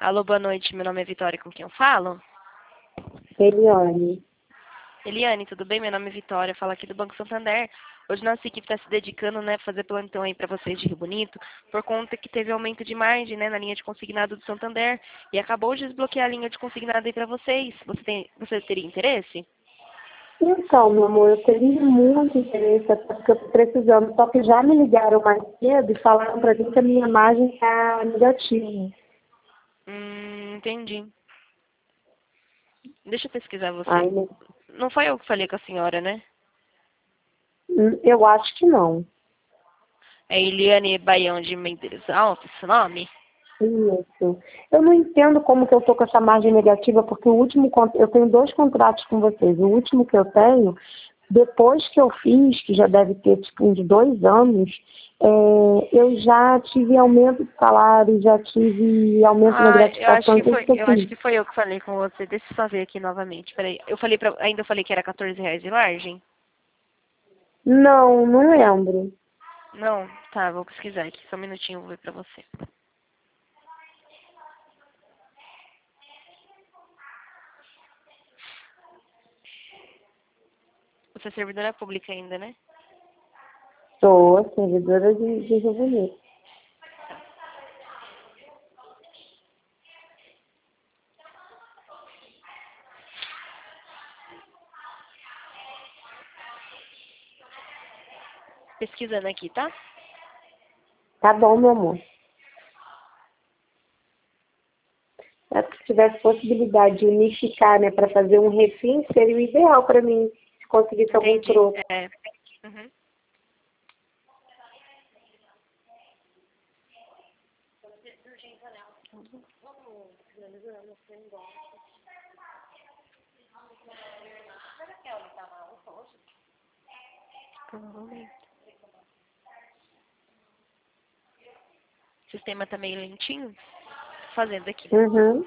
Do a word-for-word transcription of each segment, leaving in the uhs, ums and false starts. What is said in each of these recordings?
Alô, boa noite. Meu nome é Vitória, com quem eu falo? Eliane. Eliane, tudo bem? Meu nome é Vitória, falo aqui do Banco Santander. Hoje nossa equipe está se dedicando, né, a fazer plantão aí para vocês de Rio Bonito, por conta que teve aumento de margem, né, na linha de consignado do Santander e acabou de desbloquear a linha de consignado aí para vocês. Você, tem, você teria interesse? Então, meu amor, eu teria muito interesse, até porque eu estou precisando, só que já me ligaram mais cedo e falaram para mim que a minha margem está negativa. Hum, entendi. Deixa eu pesquisar você. Ai, né? Não foi eu que falei com a senhora, né? Hum, Eu acho que não. É Eliane Baião de Mendes Alves, esse nome? Isso. Eu não entendo como que eu estou com essa margem negativa, porque o último, con- eu tenho dois contratos com vocês. O último que eu tenho, depois que eu fiz, que já deve ter tipo uns dois anos, é, eu já tive aumento de salário, já tive aumento na Ah, eu acho gratificação, que tudo foi, que eu eu acho fiz. que foi eu que falei com você. Deixa eu só ver aqui novamente. Peraí. Eu falei pra, ainda falei que era quatorze reais de margem? Não, não lembro. Não? Tá, vou pesquisar aqui. Só um minutinho, eu vou ver pra você. Você é servidora pública ainda, né? Sou servidora de, de Rio Bonito. Pesquisando aqui, tá? Tá bom, meu amor. É que se tivesse possibilidade de unificar, né, para fazer um refim, seria o ideal para mim, se conseguisse algum Entendi. troco. É. Uhum. Provavelmente. O sistema tá meio lentinho. Tô fazendo aqui. Uhum.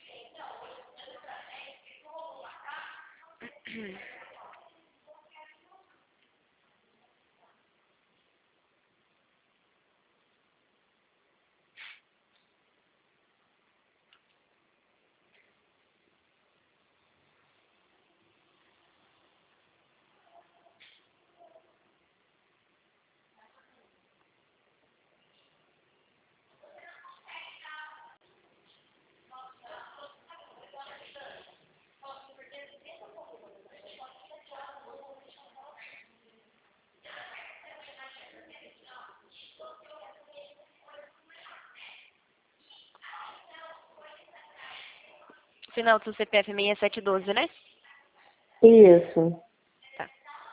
O final do seu C P F é seis sete um dois, né? Isso. Tá.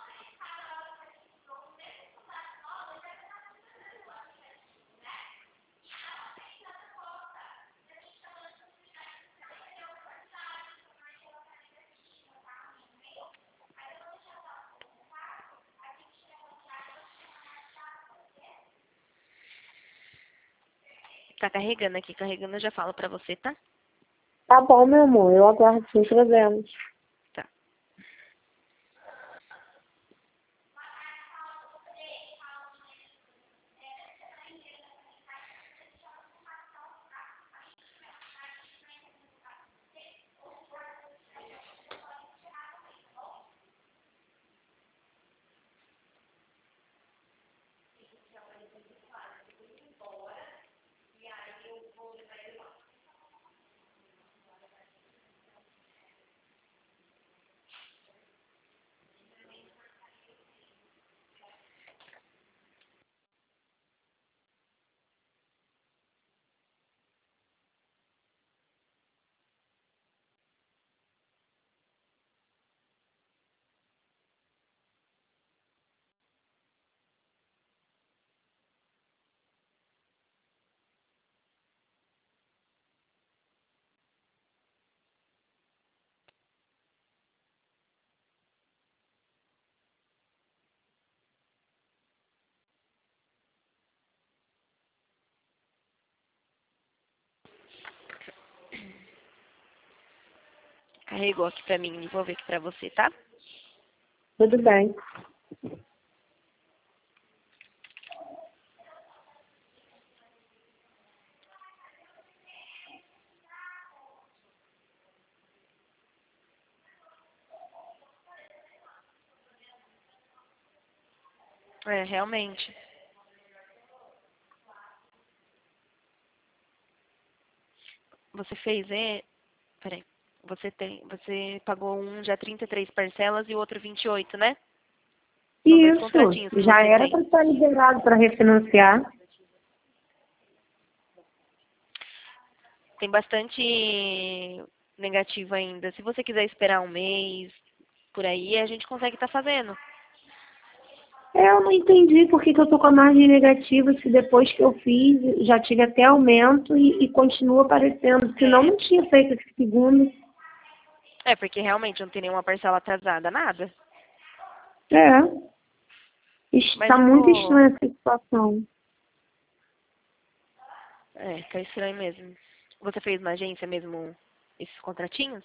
Tá carregando aqui. Carregando eu já falo pra você, tá? Tá bom, meu amor, eu aguardo sem problemas. Tá. Carregou aqui pra mim. Vou ver aqui pra você, tá? Tudo bem. É, realmente. Você fez, é... Peraí. Você tem, você pagou um já trinta e três parcelas e o outro vinte e oito, né? São dois Isso, contratinhos que já você era tem. para estar liberado para refinanciar. Tem bastante negativo ainda. Se você quiser esperar um mês, por aí, a gente consegue estar fazendo. É, eu não entendi por que, que eu tô com a margem negativa se depois que eu fiz já tive até aumento e, e continua aparecendo. Senão não tinha feito esse segundo. É, porque realmente não tem nenhuma parcela atrasada, nada. É. Mas Está eu muito vou... estranha essa situação. É, tá estranho mesmo. Você fez na agência mesmo esses contratinhos?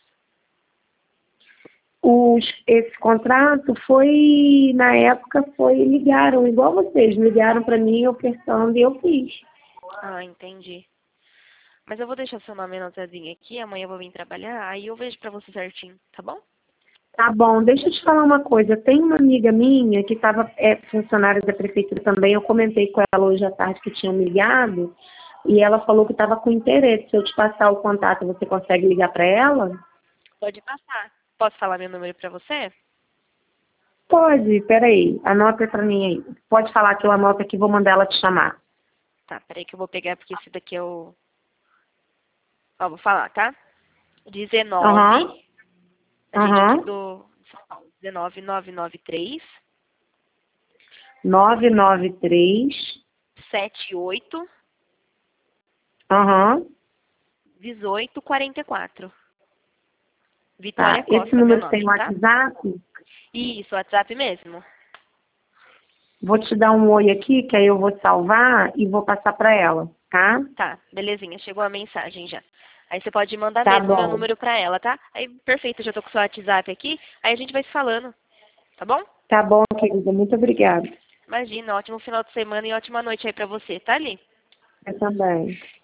Os, esse contrato foi, na época, foi, ligaram, igual vocês, ligaram para mim, ofertando e eu fiz. Ah, entendi. Mas eu vou deixar seu nome anotadinho aqui, amanhã eu vou vir trabalhar, aí eu vejo pra você certinho, tá bom? Tá bom, deixa eu te falar uma coisa. Tem uma amiga minha que estava é, funcionária da prefeitura também. Eu comentei com ela hoje à tarde que tinham me ligado e ela falou que estava com interesse. Se eu te passar o contato, você consegue ligar para ela? Pode passar. Posso falar meu número pra você? Pode, peraí. Anota para mim aí. Pode falar que eu anoto aqui, vou mandar ela te chamar. Tá, peraí que eu vou pegar, porque esse daqui é o... Ó, vou falar, tá? dezenove, Aham, a gente aqui aham. do São Paulo, dezenove, nove nove três, nove nove três. sete oito, Aham. dezoito, quarenta e quatro. Vitória Tá. Esse Costa, meu número tem nome, tá? WhatsApp? Isso, WhatsApp mesmo. Vou te dar um oi aqui, que aí eu vou salvar e vou passar para ela, tá? Tá, belezinha, chegou a mensagem já. Aí você pode mandar Tá mesmo meu bom. número pra ela, tá? Aí, perfeito, já tô com o seu WhatsApp aqui, aí a gente vai se falando, tá bom? Tá bom, querida. Muito obrigada. Imagina, ótimo final de semana e ótima noite aí pra você, tá, Ali? Eu também.